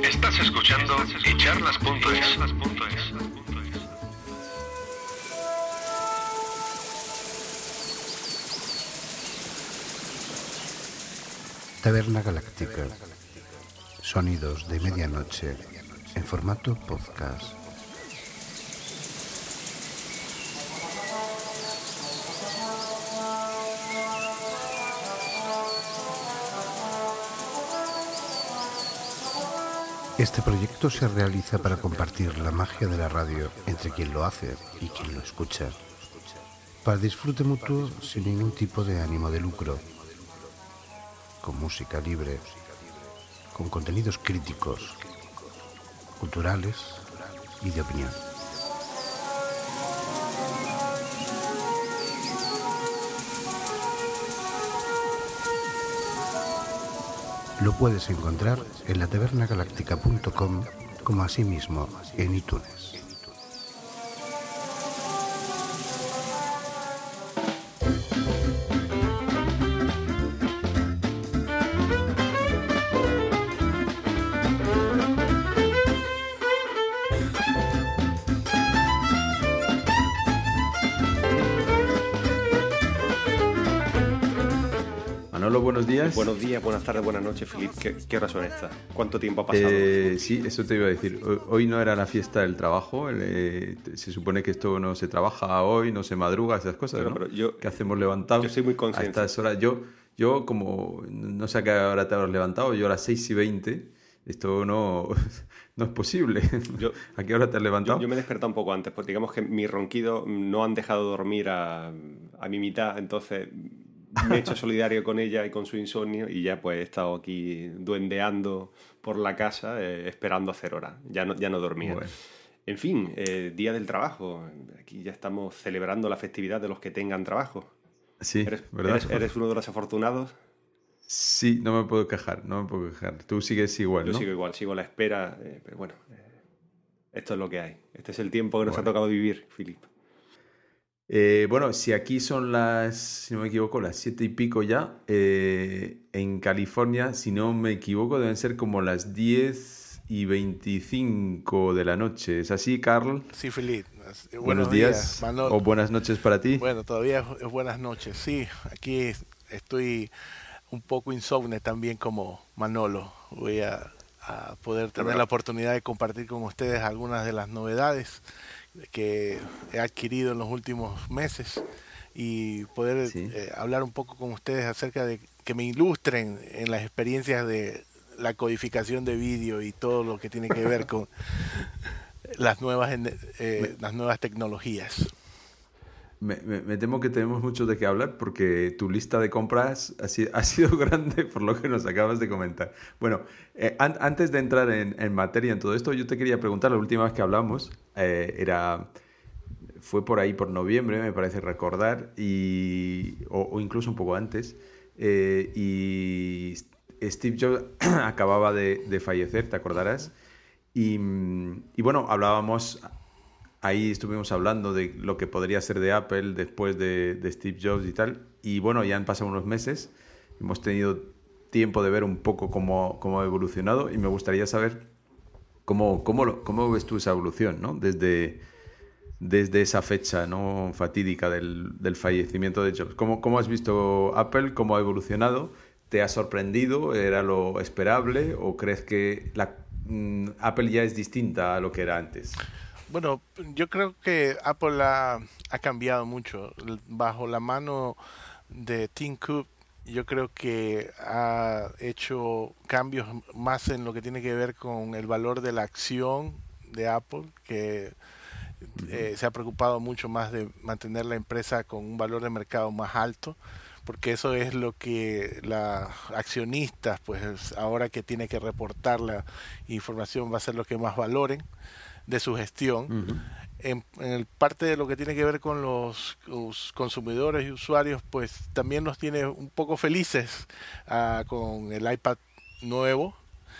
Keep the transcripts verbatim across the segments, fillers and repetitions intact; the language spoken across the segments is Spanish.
Estás escuchando echarlas punto es. Taberna Galáctica. Sonidos de medianoche en formato podcast. Este proyecto se realiza para compartir la magia de la radio entre quien lo hace y quien lo escucha, para disfrute mutuo sin ningún tipo de ánimo de lucro, con música libre, con contenidos críticos, culturales y de opinión. Lo puedes encontrar en la taberna galáctica punto com, como asimismo en iTunes. Buenos días. Buenos días, buenas tardes, buenas noches, Filip. ¿Qué, qué horas son estas? ¿Cuánto tiempo ha pasado? Eh, sí, eso te iba a decir. Hoy no era la fiesta del trabajo. Eh, se supone que esto no se trabaja hoy, no se madruga, esas cosas, pero, ¿no? Pero yo, ¿qué hacemos levantados? Yo soy muy consciente. A estas horas. Yo, yo como no sé a qué hora te habrás levantado, yo a las seis y veinte. Esto no, no es posible. Yo, ¿A qué hora te has levantado? Yo, yo me he despertado un poco antes, porque digamos que mi ronquido no han dejado dormir a, a mi mitad, entonces me he hecho solidario con ella y con su insomnio y ya pues he estado aquí duendeando por la casa eh, esperando hacer hora. Ya no, ya no dormía. Bueno. En fin, eh, Día del Trabajo. Aquí ya estamos celebrando la festividad de los que tengan trabajo. Sí, ¿Eres, ¿verdad? ¿Eres, eres uno de los afortunados? Sí, no me puedo quejar, no me puedo quejar. Tú sigues igual, Yo ¿no? Yo sigo igual, sigo a la espera, eh, pero bueno, eh, esto es lo que hay. Este es el tiempo que nos bueno. ha tocado vivir, Filip. Eh, bueno, si aquí son las, si no me equivoco, las siete y pico ya, eh, en California, si no me equivoco, deben ser como las diez y veinticinco de la noche. ¿Es así, Carl? Sí, Filip. Buenos, Buenos días, días o buenas noches para ti. Bueno, todavía es buenas noches. Sí, aquí estoy un poco insomne también como Manolo. Voy a, a poder tener la oportunidad de compartir con ustedes algunas de las novedades que he adquirido en los últimos meses y poder sí. eh, hablar un poco con ustedes acerca de que me ilustren en las experiencias de la codificación de vídeo y todo lo que tiene que ver con las nuevas eh, las nuevas tecnologías. Me, me, me temo que tenemos mucho de qué hablar porque tu lista de compras ha sido, ha sido grande por lo que nos acabas de comentar. Bueno, eh, an, antes de entrar en, en materia en todo esto, yo te quería preguntar, la última vez que hablamos eh, era fue por ahí por noviembre, me parece recordar, y, o, o incluso un poco antes, eh, y Steve Jobs acababa de, de fallecer, te acordarás, y, y bueno, hablábamos... Ahí estuvimos hablando de lo que podría ser de Apple después de, de Steve Jobs y tal. Y bueno, ya han pasado unos meses. Hemos tenido tiempo de ver un poco cómo, cómo ha evolucionado. Y me gustaría saber cómo, cómo, cómo ves tú esa evolución, ¿no? Desde, desde esa fecha, ¿no? fatídica del, del fallecimiento de Jobs. ¿Cómo, ¿Cómo has visto Apple? ¿Cómo ha evolucionado? ¿Te ha sorprendido? ¿Era lo esperable? ¿O crees que la, mm, Apple ya es distinta a lo que era antes? Bueno, yo creo que Apple ha, ha cambiado mucho. Bajo la mano de Tim Cook, yo creo que ha hecho cambios más en lo que tiene que ver con el valor de la acción de Apple, que eh, se ha preocupado mucho más de mantener la empresa con un valor de mercado más alto, porque eso es lo que los accionistas, pues ahora que tiene que reportar la información, va a ser lo que más valoren de su gestión. Uh-huh. En, en el parte de lo que tiene que ver con los, los consumidores y usuarios, pues también nos tiene un poco felices uh, con el iPad nuevo,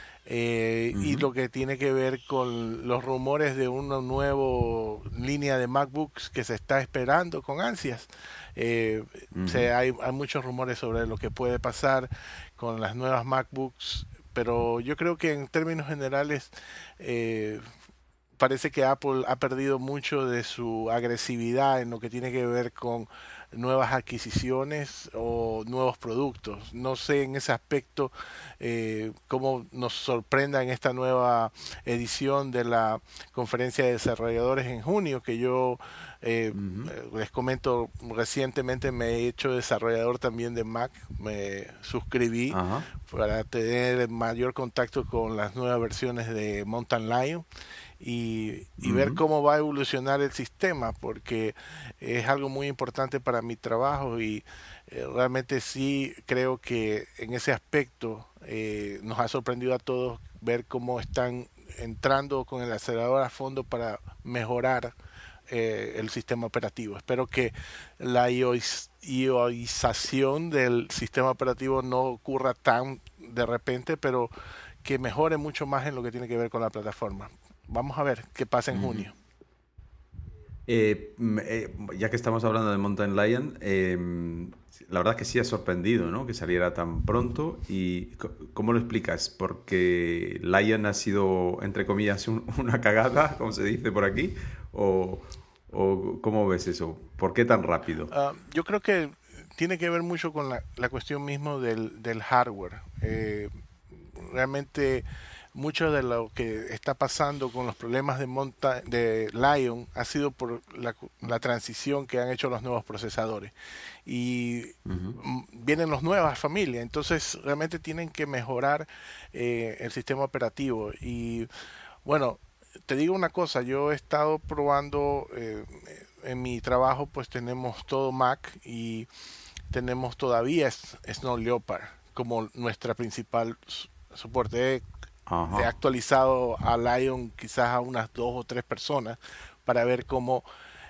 eh, uh-huh. y lo que tiene que ver con los rumores de una nueva línea de MacBooks que se está esperando con ansias. Eh, uh-huh. se, hay, hay muchos rumores sobre lo que puede pasar con las nuevas MacBooks pero yo creo que en términos generales eh, parece que Apple ha perdido mucho de su agresividad en lo que tiene que ver con nuevas adquisiciones o nuevos productos. No sé en ese aspecto eh, cómo nos sorprenda en esta nueva edición de la conferencia de desarrolladores en junio, que yo eh, uh-huh. les comento, recientemente me he hecho desarrollador también de Mac, me suscribí uh-huh. para tener mayor contacto con las nuevas versiones de Mountain Lion y, y uh-huh. ver cómo va a evolucionar el sistema, porque es algo muy importante para mi trabajo y eh, realmente sí creo que en ese aspecto eh, nos ha sorprendido a todos ver cómo están entrando con el acelerador a fondo para mejorar eh, el sistema operativo. Espero que la iOización del sistema operativo no ocurra tan de repente, pero que mejore mucho más en lo que tiene que ver con la plataforma. Vamos a ver qué pasa en junio. Eh, eh, ya que estamos hablando de Mountain Lion, eh, la verdad que sí ha sorprendido, ¿no?, que saliera tan pronto. ¿Y cómo lo explicas? ¿Porque Lion ha sido, entre comillas, un, una cagada, como se dice por aquí? ¿O, o cómo ves eso? ¿Por qué tan rápido? Uh, yo creo que tiene que ver mucho con la, la cuestión mismo del, del hardware. Eh, realmente mucho de lo que está pasando con los problemas de, monta de Lion ha sido por la, la transición que han hecho los nuevos procesadores. Y uh-huh. vienen las nuevas familias, entonces realmente tienen que mejorar eh, el sistema operativo. Y bueno, te digo una cosa, yo he estado probando, eh, en mi trabajo pues tenemos todo Mac y tenemos todavía Snow Leopard como nuestra principal soporte. He actualizado a Lion quizás a unas dos o tres personas para ver cómo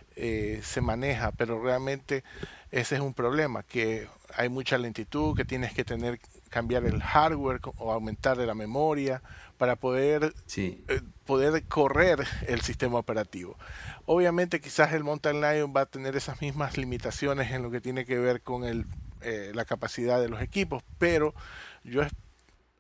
eh, se maneja, pero realmente ese es un problema, que hay mucha lentitud, que tienes que tener cambiar el hardware o aumentar la memoria para poder sí. eh, poder correr el sistema operativo. Obviamente quizás el Mountain Lion va a tener esas mismas limitaciones en lo que tiene que ver con el, eh, la capacidad de los equipos, pero yo espero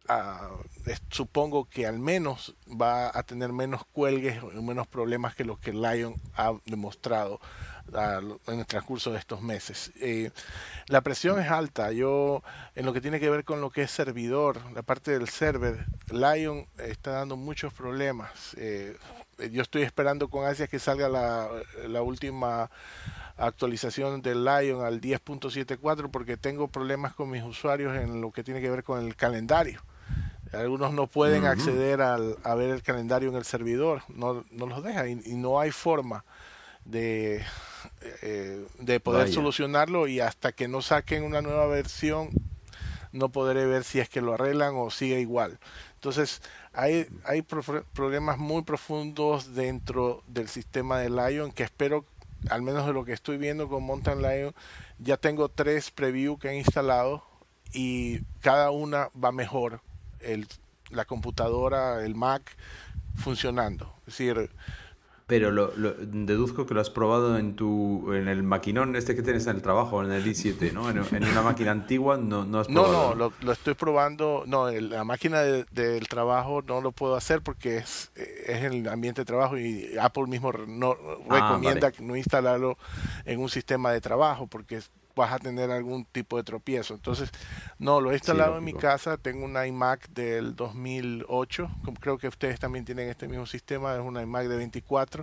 Uh, supongo que al menos va a tener menos cuelgues o menos problemas que los que Lion ha demostrado uh, en el transcurso de estos meses. Eh, la presión es alta. Yo, en lo que tiene que ver con lo que es servidor, la parte del server, Lion está dando muchos problemas. Eh, yo estoy esperando con ansias que salga la, la última actualización del Lion al diez punto setenta y cuatro porque tengo problemas con mis usuarios en lo que tiene que ver con el calendario. Algunos no pueden uh-huh. acceder al, a ver el calendario en el servidor, no, no los deja y, y no hay forma de, eh, de poder Vaya. solucionarlo, y hasta que no saquen una nueva versión no podré ver si es que lo arreglan o sigue igual. Entonces hay, hay pro- problemas muy profundos dentro del sistema de Lion que espero, al menos de lo que estoy viendo con Mountain Lion, ya tengo tres preview que han instalado y cada una va mejor. El, la computadora, el Mac, funcionando. Es decir, pero lo, lo, deduzco que lo has probado en tu en el maquinón este que tienes en el trabajo, en el i siete, ¿no? En, en una máquina antigua no, no has probado. No, no, lo, lo estoy probando. No, en la máquina de, del trabajo no lo puedo hacer porque es, es el ambiente de trabajo y Apple mismo no ah, recomienda vale. no instalarlo en un sistema de trabajo porque vas a tener algún tipo de tropiezo. Entonces, no, lo he instalado sí, en mi casa. Tengo una iMac del dos mil ocho, como creo que ustedes también tienen este mismo sistema, es una iMac de veinticuatro.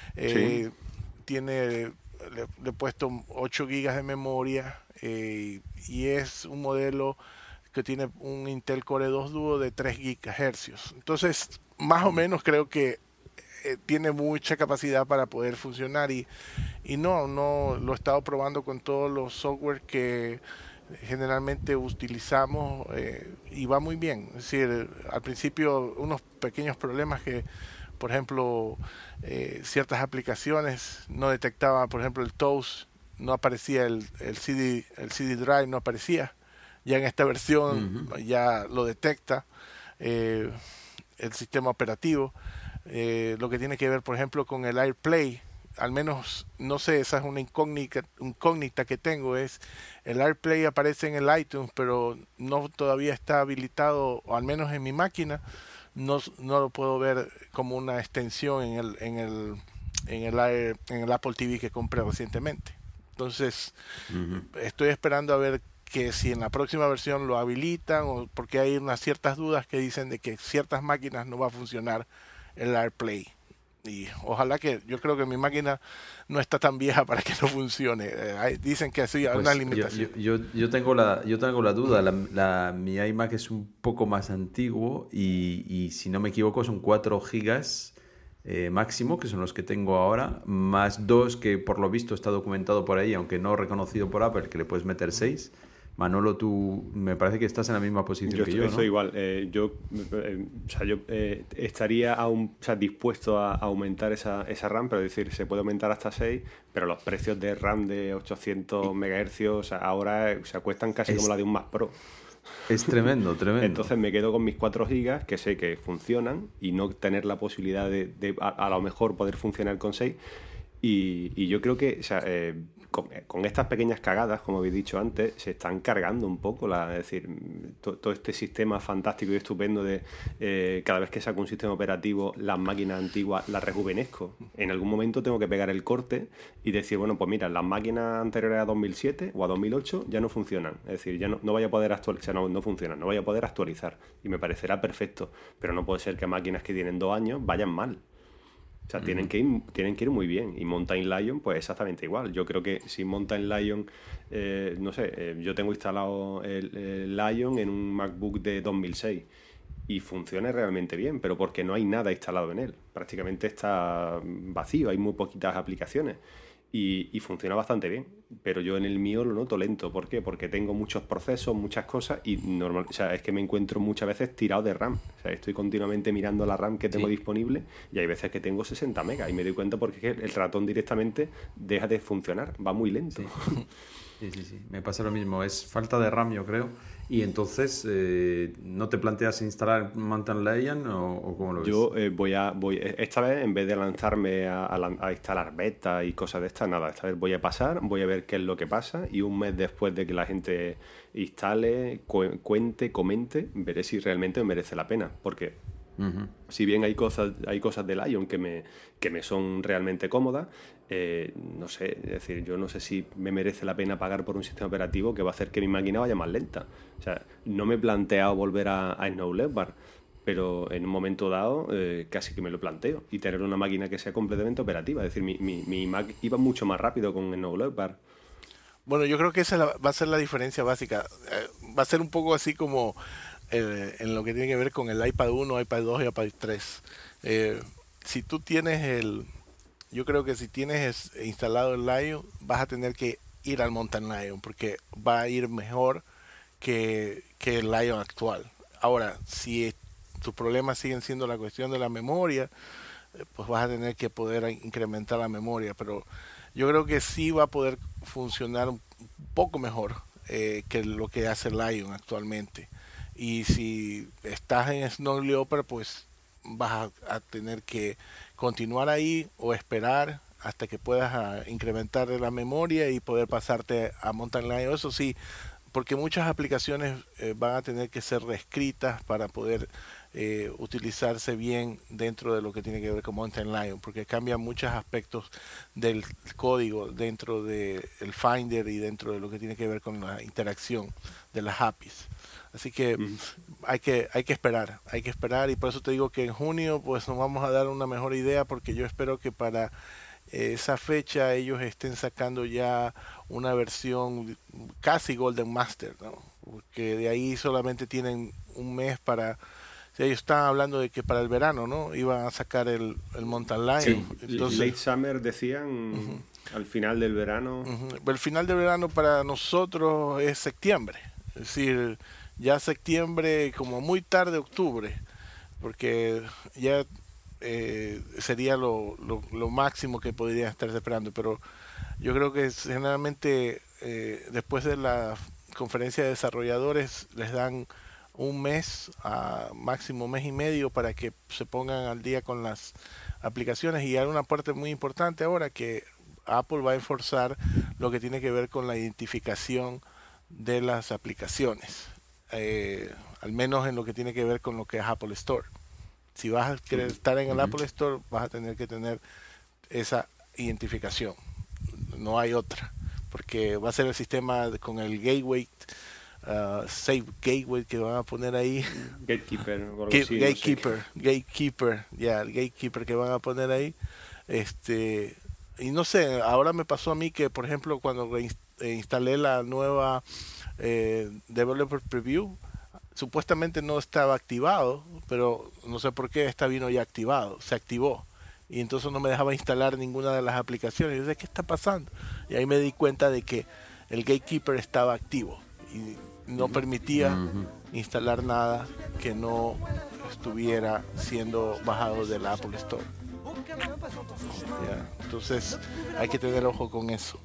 Eh, sí. Tiene, le, le he puesto ocho gigas de memoria eh, y es un modelo que tiene un Intel Core dos Duo de tres gigahercios. Entonces, más o menos creo que eh, tiene mucha capacidad para poder funcionar y Y no, no lo he estado probando con todos los software que generalmente utilizamos eh, y va muy bien. Es decir, al principio unos pequeños problemas que, por ejemplo, eh, ciertas aplicaciones no detectaban, por ejemplo, el Toast, no aparecía el, el C D, el C D Drive no aparecía. Ya en esta versión uh-huh. ya lo detecta eh, el sistema operativo. Eh, lo que tiene que ver, por ejemplo, con el AirPlay. al menos, no sé, esa es una incógnita, incógnita que tengo, es el AirPlay aparece en el iTunes, pero no todavía está habilitado, o al menos en mi máquina, no, no lo puedo ver como una extensión en el, en el, en el, Air, en el Apple T V que compré recientemente. Entonces, uh-huh. estoy esperando a ver que si en la próxima versión lo habilitan, o porque hay unas ciertas dudas que dicen de que ciertas máquinas no va a funcionar el AirPlay. Y ojalá que, yo creo que mi máquina no está tan vieja para que no funcione. Eh, dicen que sí, hay pues una limitación. Yo, yo, yo, tengo la, yo tengo la duda. La, la, mi iMac es un poco más antiguo y, y si no me equivoco son cuatro gigas eh, máximo, que son los que tengo ahora, más dos que por lo visto está documentado por ahí, aunque no reconocido por Apple, que le puedes meter seis. Manolo, tú me parece que estás en la misma posición yo que estoy, yo, ¿no? Estoy igual. Eh, yo eh, o sea, yo eh, estaría aún, o sea, dispuesto a, a aumentar esa, esa RAM, pero es decir, se puede aumentar hasta seis, pero los precios de RAM de ochocientos megahercios o sea, ahora se cuestan casi es, como la de un Mac Pro. Es tremendo, tremendo. Entonces me quedo con mis cuatro gigas, que sé que funcionan, y no tener la posibilidad de, de a, a lo mejor poder funcionar con seis. Y, y yo creo que, o sea, eh, con, con estas pequeñas cagadas, como habéis dicho antes, se están cargando un poco, la, es decir, to, todo este sistema fantástico y estupendo de eh, cada vez que saco un sistema operativo, las máquinas antiguas las rejuvenezco. En algún momento tengo que pegar el corte y decir, bueno, pues mira, las máquinas anteriores a dos mil siete o a dos mil ocho ya no funcionan. Es decir, ya no, no vaya a poder actualizar, no, no funcionan, no vaya a poder actualizar. Y me parecerá perfecto, pero no puede ser que máquinas que tienen dos años vayan mal. O sea, uh-huh. tienen, que ir, tienen que ir muy bien. Y Mountain Lion, pues exactamente igual. Yo creo que si Mountain Lion, eh, no sé, eh, yo tengo instalado el, el Lion en un MacBook de dos mil seis y funciona realmente bien, pero porque no hay nada instalado en él. Prácticamente está vacío, hay muy poquitas aplicaciones. Y, y funciona bastante bien, pero yo en el mío lo noto lento. ¿Por qué? Porque tengo muchos procesos, muchas cosas y normal, o sea, es que me encuentro muchas veces tirado de RAM. O sea, estoy continuamente mirando la RAM que tengo sí. disponible y hay veces que tengo sesenta megas y me doy cuenta porque el ratón directamente deja de funcionar, va muy lento. Sí. Sí, sí, sí, me pasa lo mismo, es falta de RAM yo creo. Y entonces, eh, ¿no te planteas instalar Mountain Lion o, o cómo lo ves? Yo eh, voy a, voy esta vez en vez de lanzarme a, a, a instalar beta y cosas de estas, nada, esta vez voy a pasar, voy a ver qué es lo que pasa y un mes después de que la gente instale, cu- cuente, comente, veré si realmente me merece la pena, porque uh-huh. si bien hay cosas, hay cosas de Lion que me, que me son realmente cómodas, Eh, no sé, es decir, yo no sé si me merece la pena pagar por un sistema operativo que va a hacer que mi máquina vaya más lenta. O sea, no me he planteado volver a, a Snow Leopard, pero en un momento dado eh, casi que me lo planteo y tener una máquina que sea completamente operativa. Es decir, mi, mi, mi Mac iba mucho más rápido con Snow Leopard. Bueno, yo creo que esa va a ser la diferencia básica. Eh, va a ser un poco así como eh, en lo que tiene que ver con el iPad uno, iPad dos y iPad tres. Eh, si tú tienes el... Yo creo que si tienes instalado el Lion, vas a tener que ir al Mountain Lion, porque va a ir mejor que, que el Lion actual. Ahora, si tus problemas siguen siendo la cuestión de la memoria, pues vas a tener que poder incrementar la memoria, pero yo creo que sí va a poder funcionar un poco mejor eh, que lo que hace el Lion actualmente. Y si estás en Snow Leopard, pues vas a, a tener que continuar ahí o esperar hasta que puedas a, incrementar la memoria y poder pasarte a Mountain Lion. Eso sí, porque muchas aplicaciones eh, van a tener que ser reescritas para poder eh, utilizarse bien dentro de lo que tiene que ver con Mountain Lion, porque cambian muchos aspectos del código dentro del Finder y dentro de lo que tiene que ver con la interacción de las A P Is. Así que mm. hay que hay que esperar, hay que esperar y por eso te digo que en junio pues nos vamos a dar una mejor idea, porque yo espero que para eh, esa fecha ellos estén sacando ya una versión casi Golden Master, ¿no? Porque de ahí solamente tienen un mes para... Ellos están hablando de que para el verano, ¿no? Iban a sacar el, el Mountain Lion. Sí, entonces, late summer decían, uh-huh. al final del verano. Uh-huh. El final del verano para nosotros es septiembre, es decir, ya septiembre, como muy tarde octubre, porque ya eh, sería lo, lo, lo máximo que podrían estar esperando, pero yo creo que generalmente eh, después de la conferencia de desarrolladores les dan un mes, a máximo mes y medio, para que se pongan al día con las aplicaciones. Y hay una parte muy importante ahora, que Apple va a enforzar lo que tiene que ver con la identificación de las aplicaciones, eh, al menos en lo que tiene que ver con lo que es Apple Store. Si vas a querer estar en el uh-huh. Apple Store, vas a tener que tener esa identificación, no hay otra, porque va a ser el sistema de, con el gateway, uh, Safe Gateway que van a poner ahí, Gatekeeper, Ga- sí, Gatekeeper, no sé Gatekeeper, ya, yeah, el Gatekeeper que van a poner ahí, este, y no sé, ahora me pasó a mí que, por ejemplo, cuando reinstalé la nueva eh, Developer Preview, supuestamente no estaba activado, pero no sé por qué esta vino ya activado, se activó. Y entonces no me dejaba instalar ninguna de las aplicaciones. Y yo decía, ¿qué está pasando? Y ahí me di cuenta de que el Gatekeeper estaba activo y no permitía uh-huh. instalar nada que no estuviera siendo bajado de la Apple Store. Yeah. Entonces hay que tener ojo con eso.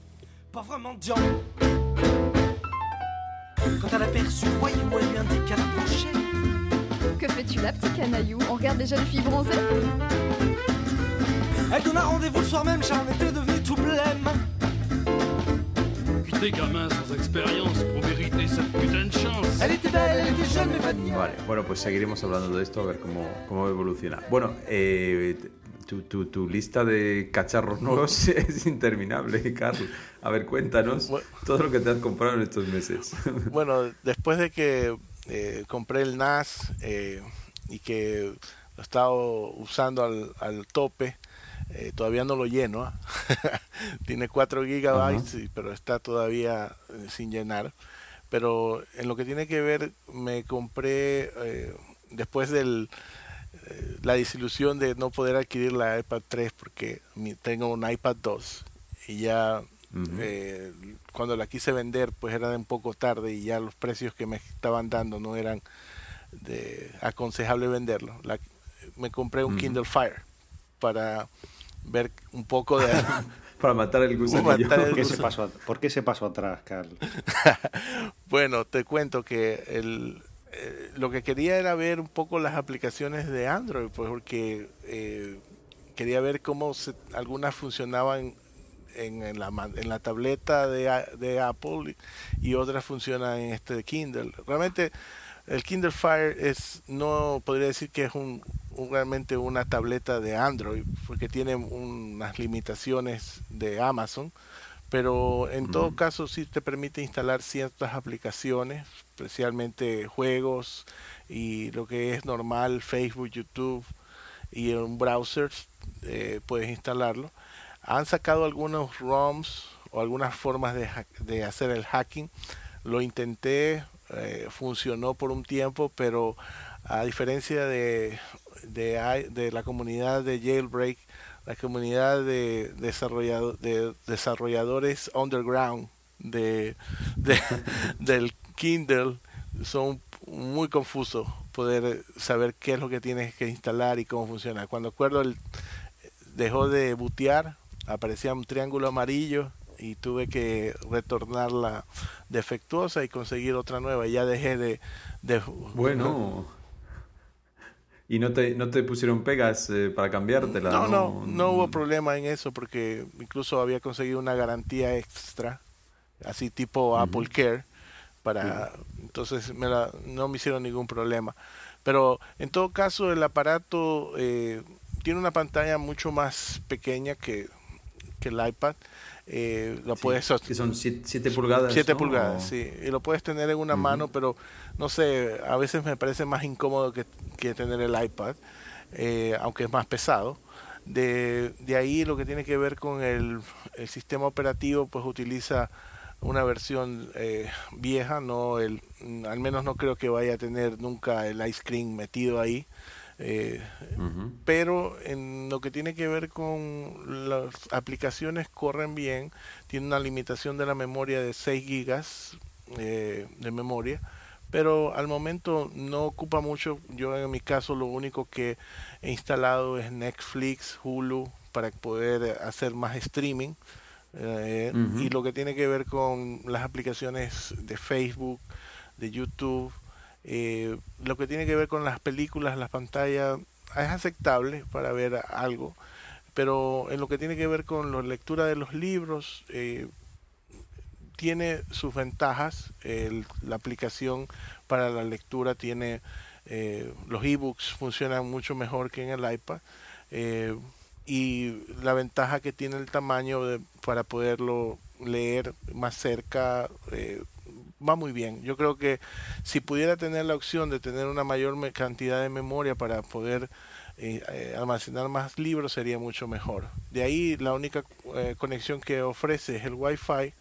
Quand elle aperçut, voyez-moi lui indiqua d'approcher. Que fais-tu là, petit canaillou? On regarde déjà les filles bronzées? Elle donna rendez-vous le soir même, j'en étais devenu tout blême. Putain, gamin sans expérience pour mériter cette putain de chance. Elle était belle, elle était jeune, mais pas de... Vale, bueno, pues seguiremos hablando de esto, a ver cómo, cómo evoluciona. Bueno, eh... Tu, tu, tu lista de cacharros nuevos es interminable, Carl. A ver, cuéntanos bueno, todo lo que te has comprado en estos meses. Bueno, después de que eh, compré el N A S eh, y que lo he estado usando al, al tope, eh, todavía no lo lleno. ¿eh? Tiene cuatro gigabytes, uh-huh. pero está todavía eh, sin llenar. Pero en lo que tiene que ver, me compré eh, después del... la desilusión de no poder adquirir la iPad tres porque tengo un iPad dos y ya uh-huh. eh, cuando la quise vender pues era un poco tarde y ya los precios que me estaban dando no eran de aconsejable venderlo. La, me compré un uh-huh. Kindle Fire para ver un poco de para matar el gusanillo. Matar el ¿Por, qué gusan... paso, ¿Por qué ese paso atrás, Carlos? Bueno, te cuento que el Eh, lo que quería era ver un poco las aplicaciones de Android, pues porque eh, quería ver cómo se, algunas funcionaban en, en, la, en la tableta de, de Apple y otras funcionan en este Kindle. Realmente el Kindle Fire es, no podría decir que es un, un realmente una tableta de Android, porque tiene unas limitaciones de Amazon, pero en todo mm. caso sí te permite instalar ciertas aplicaciones, especialmente juegos y lo que es normal, Facebook, YouTube y en un browser eh, puedes instalarlo. Han sacado algunos ROMs o algunas formas de, de hacer el hacking. Lo intenté, eh, funcionó por un tiempo, pero a diferencia de, de, de la comunidad de Jailbreak, la comunidad de, desarrollado, de desarrolladores underground de, de del Kindle son muy confusos poder saber qué es lo que tienes que instalar y cómo funciona. Cuando acuerdo el, dejó de bootear, aparecía un triángulo amarillo y tuve que retornarla defectuosa y conseguir otra nueva. Ya dejé de... de bueno... ¿no? ¿Y no te, no te pusieron pegas eh, para cambiártela? No, no, no, no hubo problema en eso porque incluso había conseguido una garantía extra, así tipo uh-huh. Apple Care, para uh-huh. entonces me la, no me hicieron ningún problema. Pero en todo caso el aparato eh, tiene una pantalla mucho más pequeña que, que el iPad. Eh, lo sí, puedes que son siete pulgadas siete ¿no? pulgadas, sí, y lo puedes tener en una uh-huh. mano, pero no sé, a veces me parece más incómodo que, que tener el iPad, eh, aunque es más pesado. De, de ahí lo que tiene que ver con el, el sistema operativo, pues utiliza una versión eh, vieja, no el, al menos no creo que vaya a tener nunca el ice cream metido ahí. Eh, uh-huh. Pero en lo que tiene que ver con las aplicaciones corren bien, tiene una limitación de la memoria de seis gigas eh, de memoria, pero al momento no ocupa mucho. Yo en mi caso lo único que he instalado es Netflix, Hulu para poder hacer más streaming eh, uh-huh. y lo que tiene que ver con las aplicaciones de Facebook, de YouTube Eh, lo que tiene que ver con las películas, las pantallas, es aceptable para ver algo, pero en lo que tiene que ver con la lectura de los libros, eh, tiene sus ventajas. El, la aplicación para la lectura tiene, eh, los ebooks funcionan mucho mejor que en el iPad, eh, y la ventaja que tiene el tamaño de, para poderlo leer más cerca, eh, va muy bien. Yo creo que si pudiera tener la opción de tener una mayor cantidad de memoria para poder eh, eh, almacenar más libros, sería mucho mejor. De ahí la única eh, conexión que ofrece es el Wi-Fi,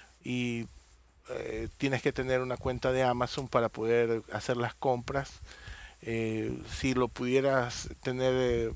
y eh, tienes que tener una cuenta de Amazon para poder hacer las compras. Eh, si lo pudieras tener eh,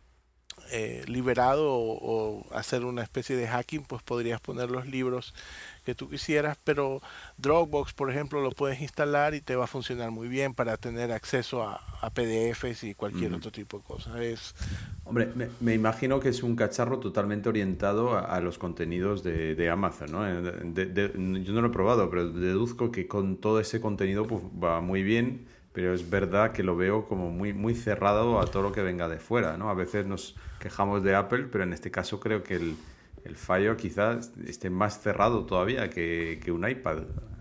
eh, liberado o, o hacer una especie de hacking, pues podrías poner los libros que tú quisieras, pero Dropbox, por ejemplo, lo puedes instalar y te va a funcionar muy bien para tener acceso a, a P D Efes y cualquier mm. otro tipo de cosas. Es... Hombre, me, me imagino que es un cacharro totalmente orientado a, a los contenidos de, de Amazon, ¿no? De, de, de, yo no lo he probado, pero deduzco que con todo ese contenido pues, va muy bien, pero es verdad que lo veo como muy, muy cerrado a todo lo que venga de fuera, ¿no? A veces nos quejamos de Apple, pero en este caso creo que el El Fire quizás esté más cerrado todavía que, que un iPad.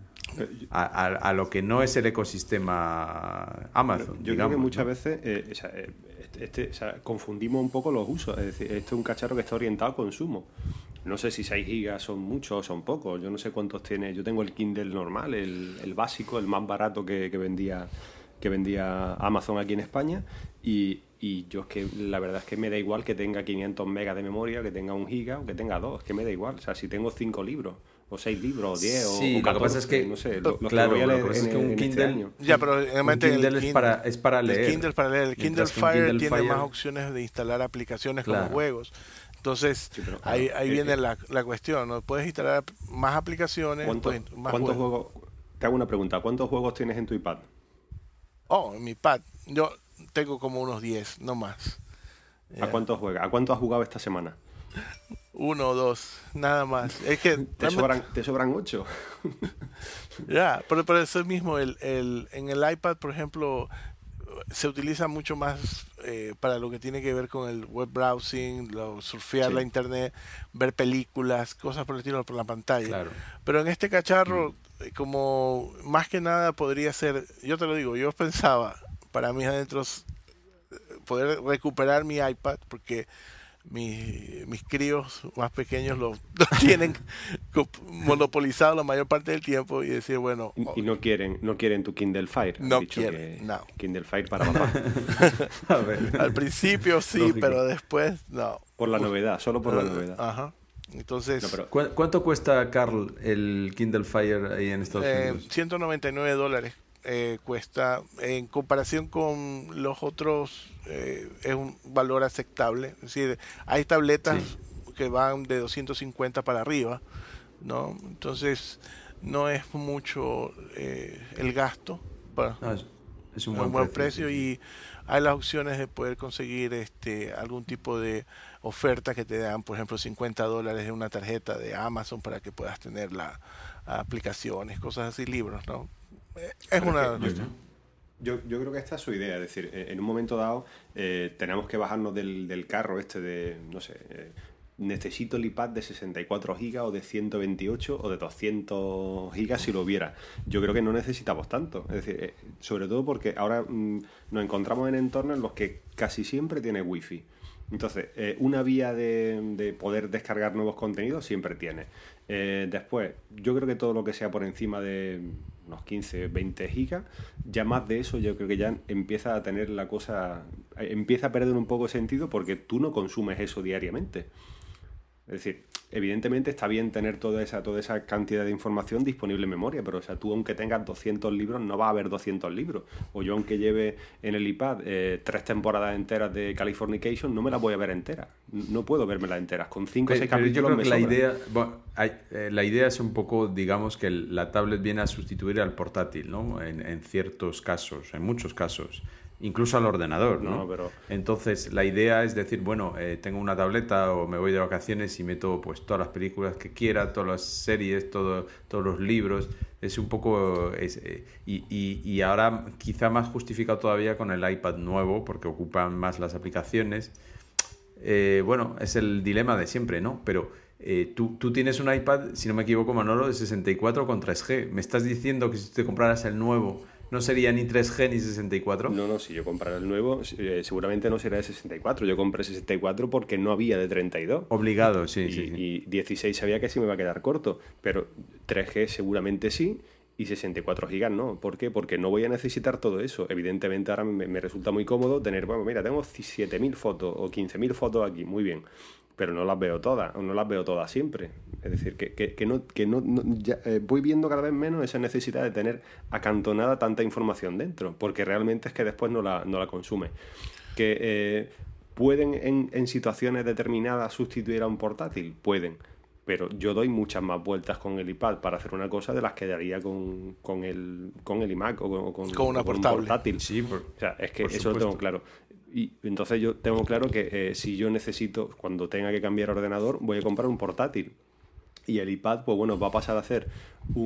A, a, a lo que no es el ecosistema Amazon. Yo digamos, creo que muchas ¿no? veces eh, o sea, este, este, o sea, confundimos un poco los usos. Es decir, este es un cacharro que está orientado al consumo. No sé si seis gigas son muchos o son pocos. Yo no sé cuántos tiene. Yo tengo el Kindle normal, el, el básico, el más barato que, que vendía que vendía Amazon aquí en España. Y, y yo es que la verdad es que me da igual que tenga quinientos megas de memoria, que tenga un giga o que tenga dos. Es que me da igual. O sea, si tengo cinco libros, o seis libros, o diez, sí, o catorce, lo que pasa es que, no sé, lo, lo claro, que voy a leer lo que pasa en, es que un en Kindle, este año. Ya, pero realmente un Kindle, el Kindle es, para, es para leer. El Kindle para leer. El Kindle Fire Kindle tiene Fire... más opciones de instalar aplicaciones claro. como juegos. Entonces, sí, pero, ahí, ahí eh, viene eh, la, la cuestión, ¿no? Puedes instalar más aplicaciones. ¿Cuánto, pues, más ¿cuántos juegos? juegos? Te hago una pregunta. ¿Cuántos juegos tienes en tu iPad? Oh, en mi iPad. Yo tengo como unos diez, no más. ¿A cuántos juegas? ¿A cuánto has jugado esta semana? Uno o dos, nada más. Es que te, sobran, te sobran ocho. Ya, pero por eso mismo, el, el, en el iPad, por ejemplo, se utiliza mucho más eh, para lo que tiene que ver con el web browsing, lo, surfear sí. la internet, ver películas, cosas por el estilo por la pantalla. Claro. Pero en este cacharro, mm. como más que nada podría ser, yo te lo digo, yo pensaba para mis adentros poder recuperar mi iPad, porque mis, mis críos más pequeños lo, lo tienen monopolizado la mayor parte del tiempo, y decir, bueno... Y, y no quieren no quieren tu Kindle Fire. No quieren, no. Kindle Fire para papá. A ver. Al principio sí, Lógico. Pero después no. Por la novedad, solo por la novedad. Ajá. Entonces... No, pero, ¿cu ¿Cuánto cuesta, Carl, el Kindle Fire ahí en Estados eh, Unidos? ciento noventa y nueve dólares. Eh, cuesta, en comparación con los otros, eh, es un valor aceptable. Es decir, hay tabletas sí. que van de doscientos cincuenta para arriba, ¿no? Entonces no es mucho eh, el gasto para no, es, es un buen, un buen precio, precio sí. Y hay las opciones de poder conseguir este algún tipo de oferta que te dan, por ejemplo, cincuenta dólares de una tarjeta de Amazon para que puedas tener la aplicaciones, cosas así, libros, ¿no? Es una... Es yo, yo, yo creo que esta es su idea, es decir, en un momento dado eh, tenemos que bajarnos del, del carro este de, no sé, eh, necesito el iPad de sesenta y cuatro gigas o de ciento veintiocho o de doscientos gigas si lo hubiera. Yo creo que no necesitamos tanto, es decir, eh, sobre todo porque ahora mmm, nos encontramos en entornos en los que casi siempre tiene wifi. Entonces, eh, una vía de, de poder descargar nuevos contenidos siempre tiene. Eh, después, yo creo que todo lo que sea por encima de unos quince, veinte gigas, ya más de eso yo creo que ya empieza a tener la cosa, empieza a perder un poco sentido porque tú no consumes eso diariamente. Es decir, evidentemente está bien tener toda esa, toda esa cantidad de información disponible en memoria, pero o sea, tú aunque tengas doscientos libros, no va a haber doscientos libros. O yo aunque lleve en el iPad eh, tres temporadas enteras de Californication, no me las voy a ver enteras. No puedo vérmelas enteras. Con cinco o seis capítulos yo creo me que la sobran. idea, bueno, hay, eh, la idea es un poco, digamos, que la tablet viene a sustituir al portátil, ¿no? En, en ciertos casos, en muchos casos. incluso al ordenador, ¿no? No, pero... Entonces, la idea es decir, bueno, eh, tengo una tableta o me voy de vacaciones y meto pues todas las películas que quiera, todas las series, todo, todos los libros. Es un poco... Es, eh, y, y, y ahora quizá más justificado todavía con el iPad nuevo, porque ocupan más las aplicaciones. Eh, bueno, es el dilema de siempre, ¿no? Pero eh, tú, tú tienes un iPad, si no me equivoco, Manolo, de sesenta y cuatro con tres G. ¿Me estás diciendo que si te compraras el nuevo no sería ni tres G ni sesenta y cuatro? No, no, si yo comprara el nuevo, eh, seguramente no será de sesenta y cuatro. Yo compré sesenta y cuatro porque no había de treinta y dos. Obligado, sí, y, sí, sí. Y dieciséis sabía que sí me va a quedar corto, pero tres G seguramente sí. Y sesenta y cuatro gigas no. ¿Por qué? Porque no voy a necesitar todo eso. Evidentemente ahora me, me resulta muy cómodo tener, bueno, mira, tengo siete mil fotos o quince mil fotos aquí, muy bien. Pero no las veo todas, o no las veo todas siempre. Es decir, que, que, que, no, que no, no ya, eh, voy viendo cada vez menos esa necesidad de tener acantonada tanta información dentro, porque realmente es que después no la, no la consume. Que eh, pueden en, en situaciones determinadas sustituir a un portátil, pueden. Pero yo doy muchas más vueltas con el iPad para hacer una cosa de las que daría con, con, el, con el iMac o con, con, con, una o con portable. un portátil. Sí, por, o sea, es que eso supuesto. lo tengo claro. Y entonces yo tengo claro que eh, si yo necesito, cuando tenga que cambiar ordenador, voy a comprar un portátil. Y el iPad, pues bueno, va a pasar a ser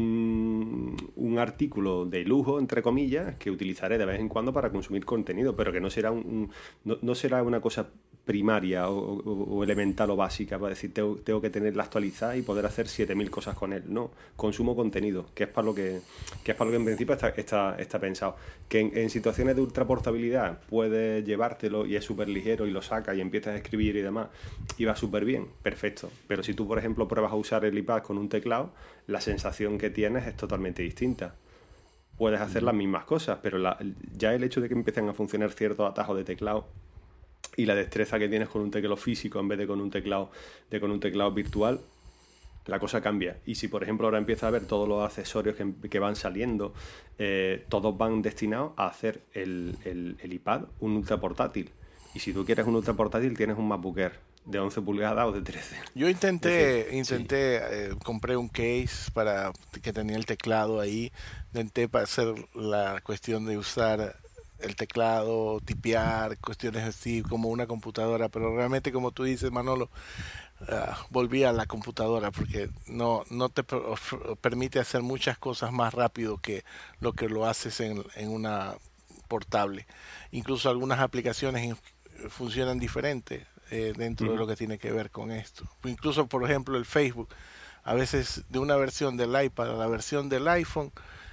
un, un artículo de lujo, entre comillas, que utilizaré de vez en cuando para consumir contenido, pero que no será un, un no, no será una cosa primaria o, o, o elemental o básica para decir tengo, tengo que tenerla actualizada y poder hacer siete mil cosas con él. No, consumo contenido, que es para lo que, que es para lo que en principio está, está, está pensado. Que en, en situaciones de ultraportabilidad puedes llevártelo y es súper ligero y lo sacas y empiezas a escribir y demás y va súper bien, perfecto. Pero si tú, por ejemplo, pruebas a usar el iPad con un teclado, la sensación que tienes es totalmente distinta. Puedes hacer las mismas cosas, pero la, ya el hecho de que empiecen a funcionar ciertos atajos de teclado y la destreza que tienes con un teclado físico en vez de con un teclado, de con un teclado virtual, la cosa cambia. Y si, por ejemplo, ahora empiezas a ver todos los accesorios que, que van saliendo, eh, todos van destinados a hacer el, el, el iPad un ultra portátil. Y si tú quieres un ultra portátil, tienes un MacBook Air de once pulgadas o de trece. Yo intenté, decir, intenté, sí. eh, compré un case para que tenía el teclado ahí, intenté para hacer la cuestión de usar el teclado, tipear, cuestiones así como una computadora, pero realmente, como tú dices, Manolo, uh, volví a la computadora porque no, no te per- permite hacer muchas cosas más rápido que lo que lo haces en, en una portable. Incluso algunas aplicaciones funcionan diferente eh, dentro uh-huh. de lo que tiene que ver con esto. Incluso, por ejemplo, el Facebook, a veces de una versión del iPad a la versión del iPhone,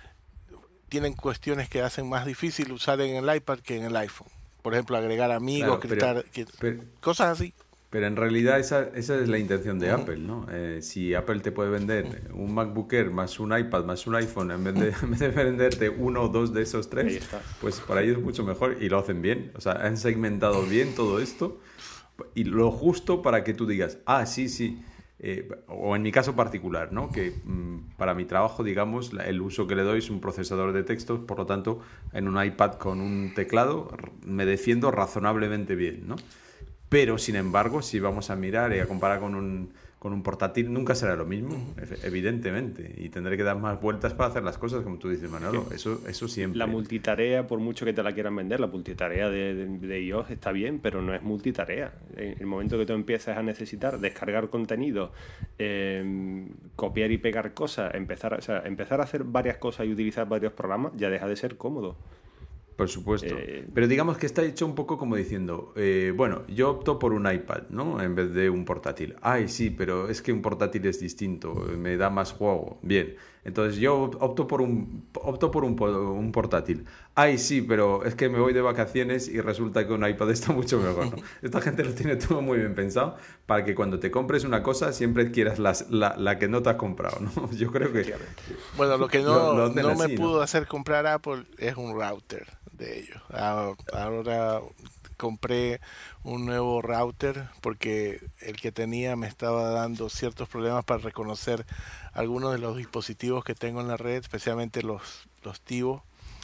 tienen cuestiones que hacen más difícil usar en el iPad que en el iPhone. Por ejemplo, agregar amigos, claro, quitar, pero, quitar, pero, cosas así. Pero en realidad esa, esa es la intención de uh-huh. Apple, ¿no? Eh, si Apple te puede vender un MacBook Air más un iPad más un iPhone, en vez de, en vez de venderte uno o dos de esos tres, pues para ellos es mucho mejor y lo hacen bien. O sea, han segmentado bien todo esto y lo justo para que tú digas, ah, sí, sí. Eh, o en mi caso particular, ¿no? Que mmm, para mi trabajo, digamos, el uso que le doy es un procesador de textos, por lo tanto, en un iPad con un teclado me defiendo razonablemente bien, ¿no? Pero, sin embargo, si vamos a mirar y a comparar con un, con un portátil, nunca será lo mismo, evidentemente. Y tendré que dar más vueltas para hacer las cosas, como tú dices, Manolo. Eso, eso siempre. La multitarea, por mucho que te la quieran vender, la multitarea de, de, de iOS está bien, pero no es multitarea. En el momento que tú empieces a necesitar descargar contenido, eh, copiar y pegar cosas, empezar, o sea, empezar a hacer varias cosas y utilizar varios programas, ya deja de ser cómodo. Por supuesto. Eh, Pero digamos que está hecho un poco como diciendo, eh, bueno, yo opto por un iPad, ¿no? En vez de un portátil. Ay, sí, pero es que un portátil es distinto, me da más juego. Bien. Entonces yo opto por un opto por un, un portátil. Ay, sí, pero es que me voy de vacaciones y resulta que un iPad está mucho mejor, ¿no? Esta gente lo tiene todo muy bien pensado para que cuando te compres una cosa siempre quieras las, la, la que no te has comprado, ¿no? Yo creo que... Bueno, lo que no, lo, lo no así, me pudo ¿no? hacer comprar Apple es un router de ellos. Ahora compré un nuevo router porque el que tenía me estaba dando ciertos problemas para reconocer algunos de los dispositivos que tengo en la red, especialmente los, los TiVo,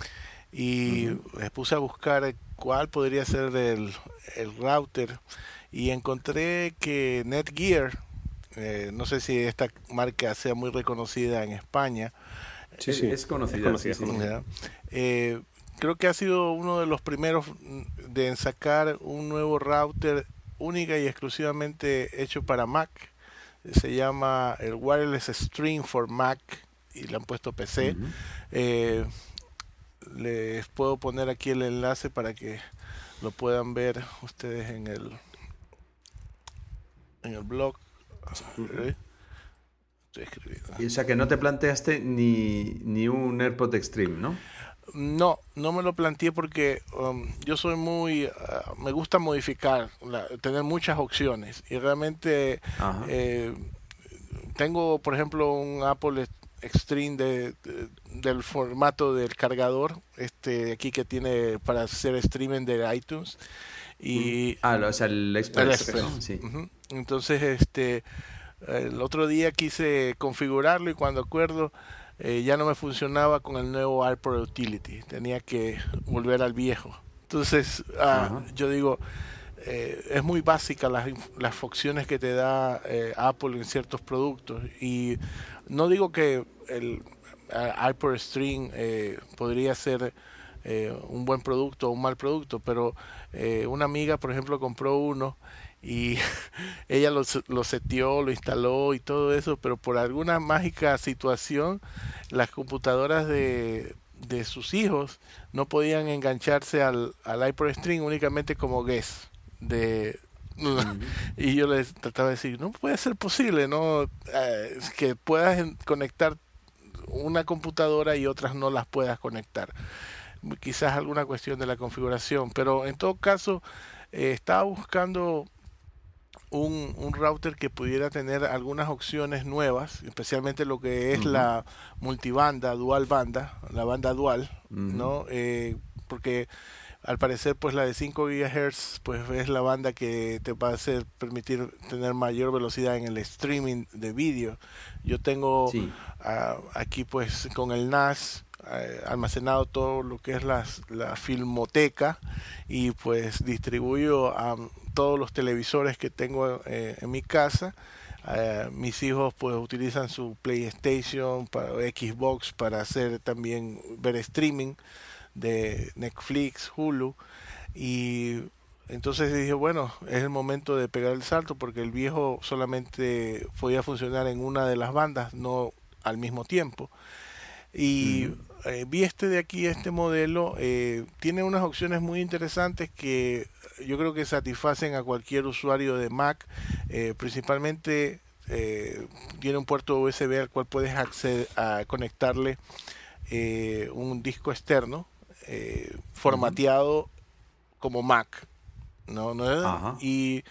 y uh-huh. me puse a buscar cuál podría ser el, el router y encontré que Netgear, eh, no sé si esta marca sea muy reconocida en España, sí, sí, es conocida, es conocida, sí, sí. Sí. Eh, creo que ha sido uno de los primeros de sacar un nuevo router única y exclusivamente hecho para Mac. Se llama el Wireless Stream for Mac y le han puesto P C. Uh-huh. eh, les puedo poner aquí el enlace para que lo puedan ver ustedes en el en el blog. Uh-huh. Estoy escribiendo. O sea que no te planteaste ni, ni un AirPod Extreme, ¿no? No, no me lo planteé porque um, yo soy muy, uh, me gusta modificar, la, tener muchas opciones y realmente eh, tengo, por ejemplo, un Apple Extreme de, de, del formato del cargador, este aquí que tiene para hacer streaming de iTunes y ah, o sea, el Express, el Express. ¿no? Sí. Uh-huh. Entonces, este, el otro día quise configurarlo y cuando acuerdo Eh, ya no me funcionaba con el nuevo AirPod Utility, tenía que volver al viejo. Entonces, uh, yo digo, eh, es muy básica las, las funciones que te da eh, Apple en ciertos productos. Y no digo que el uh, AirPod Stream eh, podría ser eh, un buen producto o un mal producto, pero eh, una amiga, por ejemplo, compró uno y ella lo, lo seteó, lo instaló y todo eso, pero por alguna mágica situación las computadoras de, de sus hijos no podían engancharse al, al iPod Stream únicamente como guest de uh-huh. Y yo les trataba de decir, no puede ser posible, no eh, que puedas conectar una computadora y otras no las puedas conectar, quizás alguna cuestión de la configuración, pero en todo caso eh, estaba buscando Un, un router que pudiera tener algunas opciones nuevas, especialmente lo que es uh-huh. la multibanda, dual banda, la banda dual, uh-huh. ¿no? Eh, porque al parecer pues la de cinco gigahertz pues es la banda que te va a hacer permitir tener mayor velocidad en el streaming de vídeo. Yo tengo sí. uh, aquí pues con el N A S eh, almacenado todo lo que es la, la filmoteca y pues distribuyo a um, todos los televisores que tengo eh, en mi casa. Eh, mis hijos pues utilizan su PlayStation, para Xbox para hacer también ver streaming de Netflix, Hulu, y entonces dije, bueno, es el momento de pegar el salto porque el viejo solamente podía funcionar en una de las bandas, no al mismo tiempo. Y uh-huh. eh, vi este de aquí, este modelo, eh, tiene unas opciones muy interesantes que yo creo que satisfacen a cualquier usuario de Mac, eh, principalmente eh, tiene un puerto U S B al cual puedes acceder a conectarle eh, un disco externo eh, formateado uh-huh. como Mac, ¿no? ¿No? Uh-huh. Y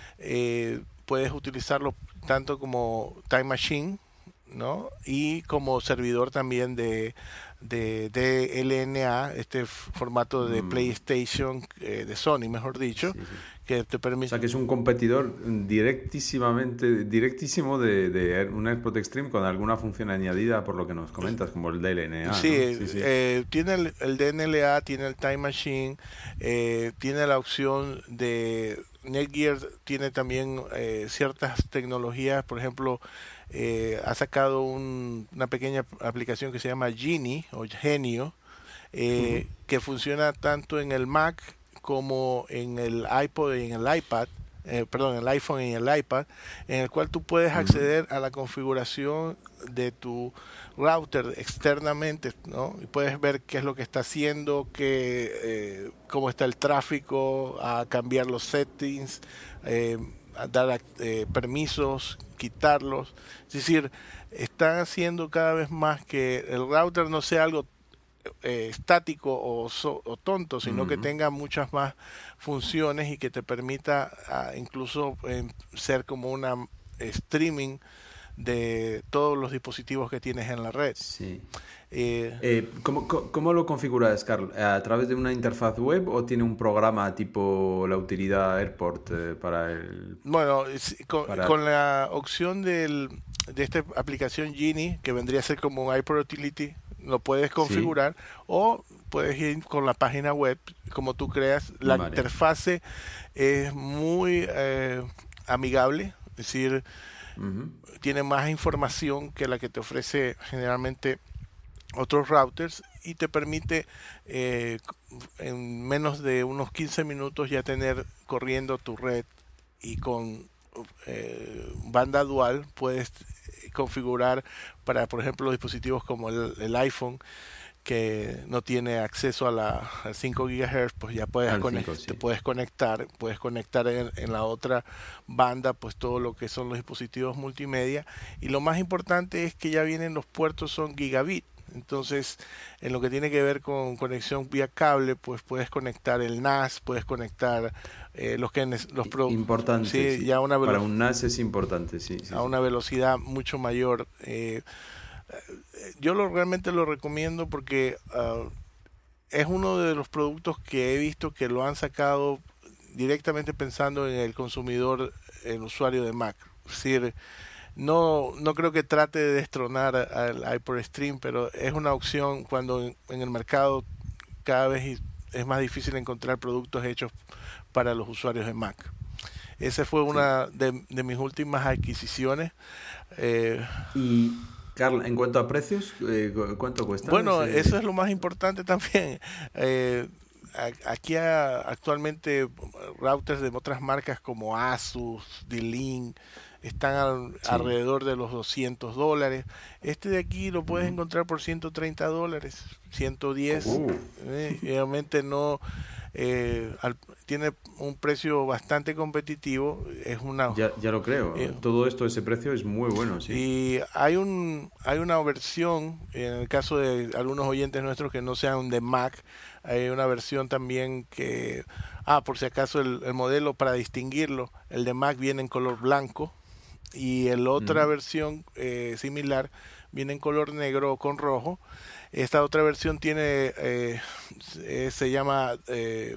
eh, puedes utilizarlo tanto como Time Machine, ¿no? Y como servidor también de de, de D L N A, este formato de mm. PlayStation eh, de Sony, mejor dicho, sí, sí. que te permite... O sea, que es un competidor directísimamente, directísimo de, de un AirPod Extreme con alguna función añadida por lo que nos comentas, como el D L N A. Sí, ¿no? sí, sí. Eh, tiene el, el D L N A, tiene el Time Machine, eh, tiene la opción de... Netgear tiene también eh, ciertas tecnologías, por ejemplo, eh, ha sacado un, una pequeña aplicación que se llama Genie o Genio, eh, uh-huh. que funciona tanto en el Mac como en el iPod y en el iPad, eh, perdón, en el iPhone y en el iPad, en el cual tú puedes uh-huh. acceder a la configuración de tu router externamente, ¿no? Y puedes ver qué es lo que está haciendo, qué, eh, cómo está el tráfico, a cambiar los settings, eh, a dar eh, permisos, quitarlos. Es decir, están haciendo cada vez más que el router no sea algo eh, estático o, so, o tonto, sino uh-huh. que tenga muchas más funciones y que te permita uh, incluso eh, ser como una streaming de todos los dispositivos que tienes en la red. Sí. Eh, eh, ¿cómo, ¿Cómo lo configuras, Carl? ¿A través de una interfaz web o tiene un programa tipo la utilidad Airport eh, para el...? Bueno, con, para... con la opción del, de esta aplicación Genie, que vendría a ser como un iPod Utility, lo puedes configurar, sí. o puedes ir con la página web, como tú creas. La vale. interfase es muy eh, amigable, es decir... Uh-huh. tiene más información que la que te ofrece generalmente otros routers y te permite eh, en menos de unos quince minutos ya tener corriendo tu red, y con eh, banda dual puedes configurar para, por ejemplo, los dispositivos como el, el iPhone, que no tiene acceso a la a cinco gigahertz, pues ya puedes conect, cinco, sí. te puedes conectar, puedes conectar en, en la otra banda pues todo lo que son los dispositivos multimedia, y lo más importante es que ya vienen los puertos, son gigabit. Entonces, en lo que tiene que ver con conexión vía cable, pues puedes conectar el N A S, puedes conectar eh, los que los pro, importante, sí, sí. Ya una velo- para un N A S es importante, sí, sí a sí. una velocidad mucho mayor. Eh, yo lo realmente lo recomiendo porque uh, es uno de los productos que he visto que lo han sacado directamente pensando en el consumidor, el usuario de Mac. Es decir, no no creo que trate de destronar al HyperStream, pero es una opción cuando en, en el mercado cada vez es más difícil encontrar productos hechos para los usuarios de Mac. Esa fue una sí. de, de mis últimas adquisiciones. Eh, y Carl, en cuanto a precios, eh, ¿cuánto cuesta? Bueno, ese? Eso es lo más importante también. Eh, aquí a, actualmente routers de otras marcas como Asus, D-Link, están al, sí. alrededor de los doscientos dólares. Este de aquí lo puedes uh-huh. encontrar por ciento treinta dólares, ciento diez. Uh. Eh, realmente no... Eh, al, tiene un precio bastante competitivo. Es una ya, ya lo creo. Eh, Todo esto, ese precio es muy bueno, sí. Y hay un hay una versión, en el caso de algunos oyentes nuestros que no sean de Mac, hay una versión también que, ah, por si acaso el, el modelo para distinguirlo, el de Mac viene en color blanco y el otra mm. versión eh, similar viene en color negro con rojo. Esta otra versión tiene, eh, eh, se llama eh,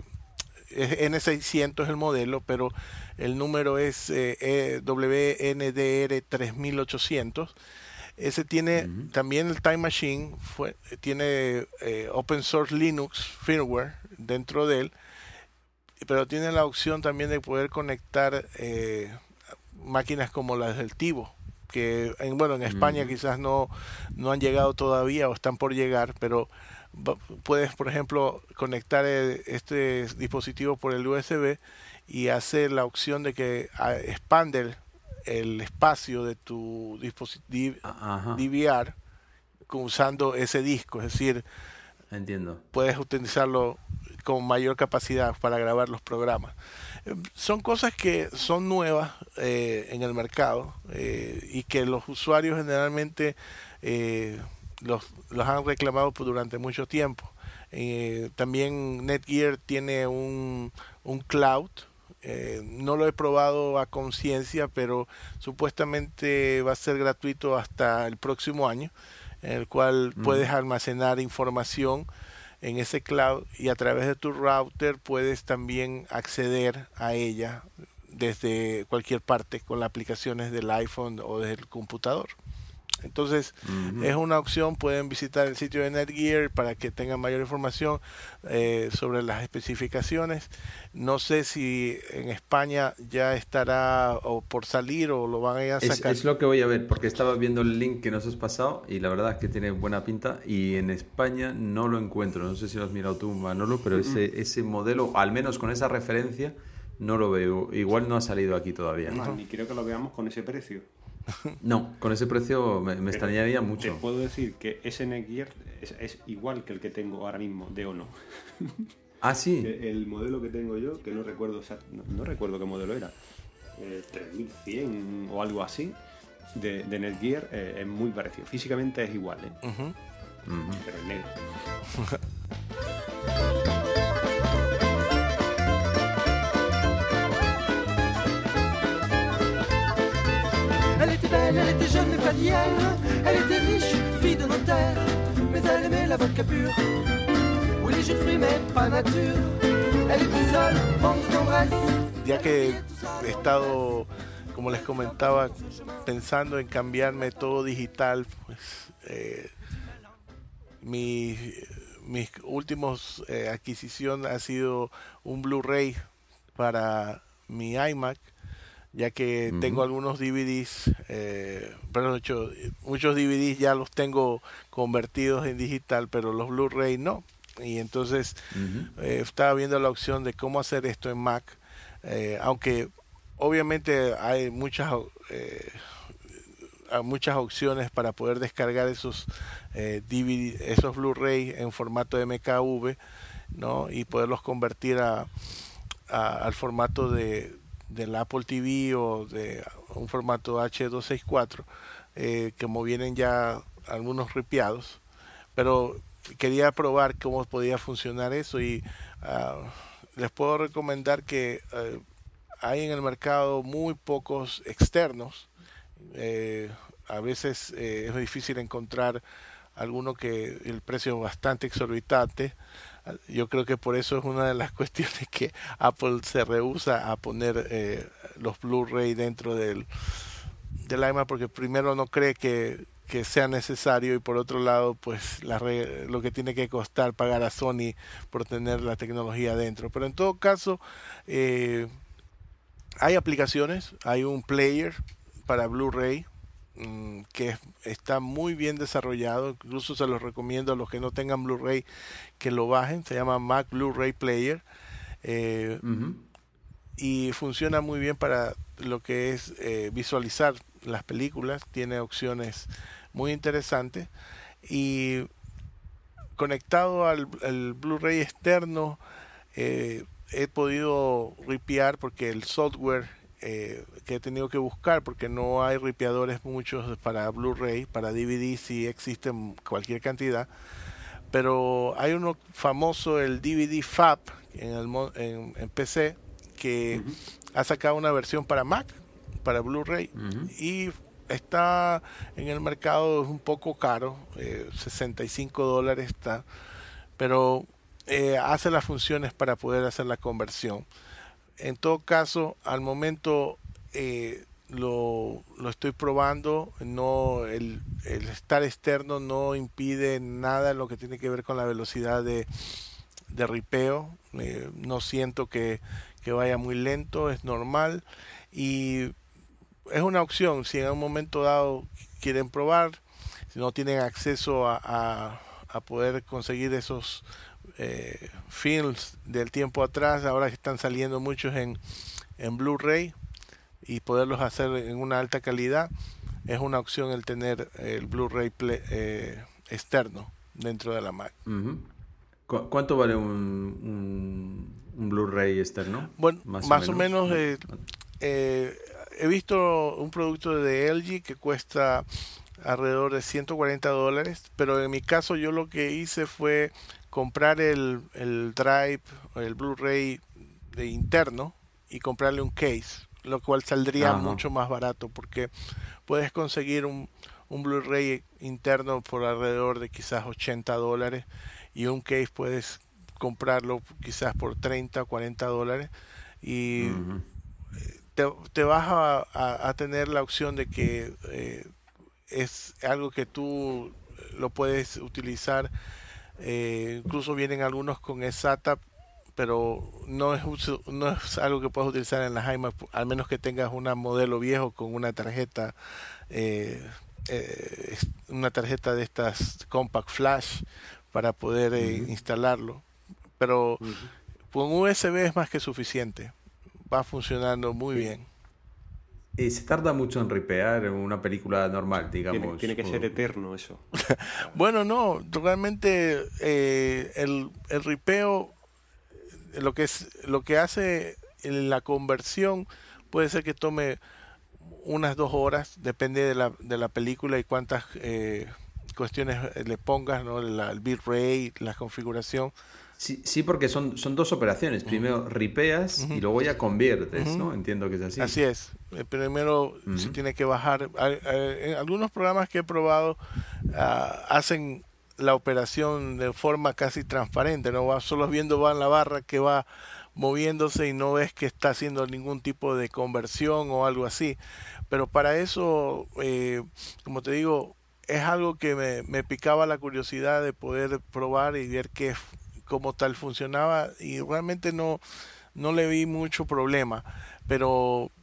N seiscientos el modelo, pero el número es eh, W N D R tres mil ochocientos. Ese tiene uh-huh. también el Time Machine, fue, tiene eh, Open Source Linux firmware dentro de él, pero tiene la opción también de poder conectar eh, máquinas como las del Tivo, que en, bueno en España mm. quizás no, no han llegado todavía o están por llegar, pero puedes, por ejemplo, conectar este dispositivo por el U S B y hacer la opción de que expande el, el espacio de tu dispositivo D V R usando ese disco, es decir, entiendo, puedes utilizarlo con mayor capacidad para grabar los programas. Son cosas que son nuevas eh, en el mercado eh, y que los usuarios generalmente eh, los, los han reclamado por durante mucho tiempo. Eh, también Netgear tiene un, un cloud. Eh, no lo he probado a conciencia, pero supuestamente va a ser gratuito hasta el próximo año, en el cual mm. puedes almacenar información en ese cloud y a través de tu router puedes también acceder a ella desde cualquier parte con las aplicaciones del iPhone o del computador. Entonces uh-huh. es una opción. Pueden visitar el sitio de Netgear para que tengan mayor información eh, sobre las especificaciones. No sé si en España ya estará o por salir o lo van a sacar. Es, es lo que voy a ver, porque estaba viendo el link que nos has pasado y la verdad es que tiene buena pinta, y en España no lo encuentro. No sé si lo has mirado tú, Manolo, pero ese, uh-huh. ese modelo, al menos con esa referencia, no lo veo. Igual no ha salido aquí todavía. No, ni creo que lo veamos con ese precio. No, con ese precio me, me extrañaría mucho. Te puedo decir que ese Netgear es, es igual que el que tengo ahora mismo de Ono. Ah, sí. El, el modelo que tengo yo, que no recuerdo, o sea, no, no recuerdo qué modelo era, eh, tres mil cien o algo así, de, de Netgear, eh, es muy parecido. Físicamente es igual, ¿eh? Uh-huh. Uh-huh. Pero es negro. Elle était belle, elle était jeune mais pas d'hier. Elle était riche, fille de notaire, mais elle aimait la vodka pure. Oui, les jus de fruits mais pas nature. Elle était seule, bande de tendresse. Ya que he estado, como les comentaba, pensando en cambiarme todo digital, pues eh, mi, mis últimos eh, adquisición ha sido un Blu-ray para mi iMac. ya que Ujú. tengo algunos D V Ds, eh, perdón, hecho, muchos D V Ds ya los tengo convertidos en digital, pero los Blu-ray no. Y entonces Ujú. eh, estaba viendo la opción de cómo hacer esto en Mac, eh, aunque obviamente hay muchas eh, hay muchas opciones para poder descargar esos eh, D V D, esos Blu-ray en formato M K V, ¿no? Y poderlos convertir a, a- al formato de del Apple T V o de un formato H doscientos sesenta y cuatro, eh, como vienen ya algunos ripiados, pero quería probar cómo podía funcionar eso y ah, les puedo recomendar que eh, hay en el mercado muy pocos externos. Eh, a veces eh, es difícil encontrar alguno que el precio es bastante exorbitante. Ah, Yo creo que por eso es una de las cuestiones que Apple se rehúsa a poner eh, los Blu-ray dentro del, del iMac, porque primero no cree que, que sea necesario y por otro lado pues la re- lo que tiene que costar pagar a Sony por tener la tecnología dentro. Pero en todo caso eh, hay aplicaciones, hay un player para Blu-ray mm, que es- está muy bien desarrollado, incluso se los recomiendo a los que no tengan Blu-ray que lo bajen, se llama Mac Blu-ray Player, eh, Ujú. y funciona muy bien para lo que es eh, visualizar las películas, tiene opciones muy interesantes y conectado al, al Blu-ray externo eh, he podido ripear porque el software eh, que he tenido que buscar, porque no hay ripeadores muchos para Blu-ray, para D V D sí existen cualquier cantidad, pero hay uno famoso, el D V D Fab en, el, mo- en, en P C, que Ujú. ha sacado una versión para Mac, para Blu-ray, Ujú. y está en el mercado, es un poco caro, eh, sesenta y cinco dólares está, pero eh, hace las funciones para poder hacer la conversión. En todo caso, al momento eh, lo, lo estoy probando, no el, el estar externo no impide nada en lo que tiene que ver con la velocidad de, de ripeo, eh, no siento que, que vaya muy lento, es normal y es una opción si en un momento dado quieren probar, si no tienen acceso a, a, a poder conseguir esos eh, films del tiempo atrás, ahora que están saliendo muchos en, en Blu-ray y poderlos hacer en una alta calidad, es una opción el tener el Blu-ray ple- eh, externo dentro de la Mac. Ujú. ¿Cu- ¿Cuánto vale un, un, un Blu-ray externo? Bueno, Más, más o o menos. menos, eh, eh, he visto un producto de L G que cuesta alrededor de ciento cuarenta dólares, pero en mi caso yo lo que hice fue comprar el, el drive, el Blu-ray de interno y comprarle un case, lo cual saldría Ajá. mucho más barato porque puedes conseguir un, un Blu-ray interno por alrededor de quizás ochenta dólares y un case puedes comprarlo quizás por treinta o cuarenta dólares y Ujú. te, te vas a, a- a tener la opción de que eh, es algo que tú lo puedes utilizar, eh, incluso vienen algunos con SATA, pero no es, uso- no es algo que puedas utilizar en las iMac, al menos que tengas un modelo viejo con una tarjeta, eh, eh, una tarjeta de estas Compact Flash para poder eh, Ujú. instalarlo. Pero Ujú. con U S B es más que suficiente, va funcionando muy Y, bien. y se tarda mucho en ripear en una película normal, Tiene, digamos. tiene que ser o- eterno eso. Bueno, no, realmente eh, el, el ripeo, lo que es, lo que hace en la conversión puede ser que tome unas dos horas, depende de la, de la película y cuántas eh, cuestiones eh, le pongas, ¿no? La- el bitrate, la configuración. Sí, sí, porque son, son dos operaciones. Primero ripeas y luego ya conviertes, Ujú. ¿no? Entiendo que es así. Así es. Eh, Primero se Ujú. tiene que bajar. Hay- hay- En algunos programas que he probado ah, hacen la operación de forma casi transparente, no vas solo viendo va en la barra que va moviéndose y no ves que está haciendo ningún tipo de conversión o algo así. Pero para eso, eh, como te digo, es algo que me, me picaba la curiosidad de poder probar y ver qué cómo tal funcionaba y realmente no no le vi mucho problema, pero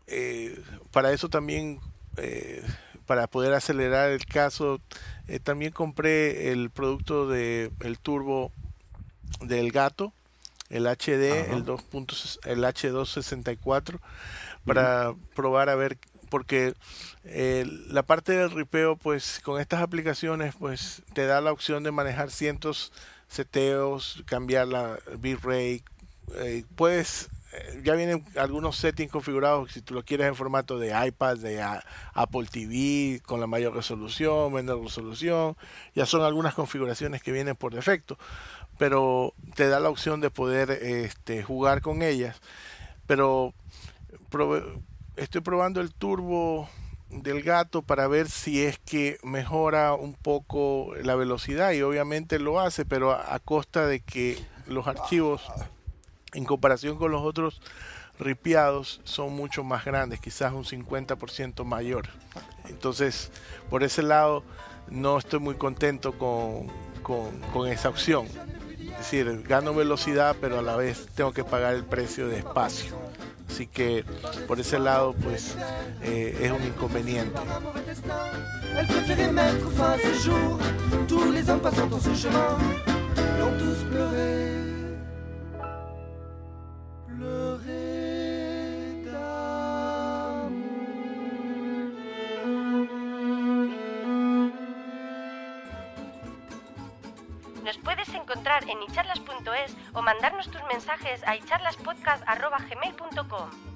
eh, para eso también, eh, para poder acelerar el caso, eh, también compré el producto de el turbo del Gato, el H D, Ajá. el dos punto, el H doscientos sesenta y cuatro, para uh-huh. probar a ver, porque eh, la parte del ripeo, pues con estas aplicaciones, pues te da la opción de manejar cientos seteos, cambiar la bitrate, eh, puedes, eh, ya vienen algunos settings configurados si tú lo quieres en formato de iPad, de a, Apple T V, con la mayor resolución, menor resolución, ya son algunas configuraciones que vienen por defecto, pero te da la opción de poder este, jugar con ellas. Pero prove- estoy probando el turbo del Gato para ver si es que mejora un poco la velocidad, y obviamente lo hace, pero a, a costa de que los archivos en comparación con los otros ripiados son mucho más grandes, quizás un cincuenta por ciento mayor. Entonces, por ese lado no estoy muy contento con, con, con esa opción. Es decir, gano velocidad, pero a la vez tengo que pagar el precio de espacio. Así que por ese lado, pues, eh, es un inconveniente. Elle préférait mettre fin à ses jours. Tous les hommes passant dans ce chemin l'ont tous pleuré. Pleuré d'amour. Nos puedes encontrar en icharlas punto es o mandarnos tus mensajes a icharlaspodcast arroba gmail punto com.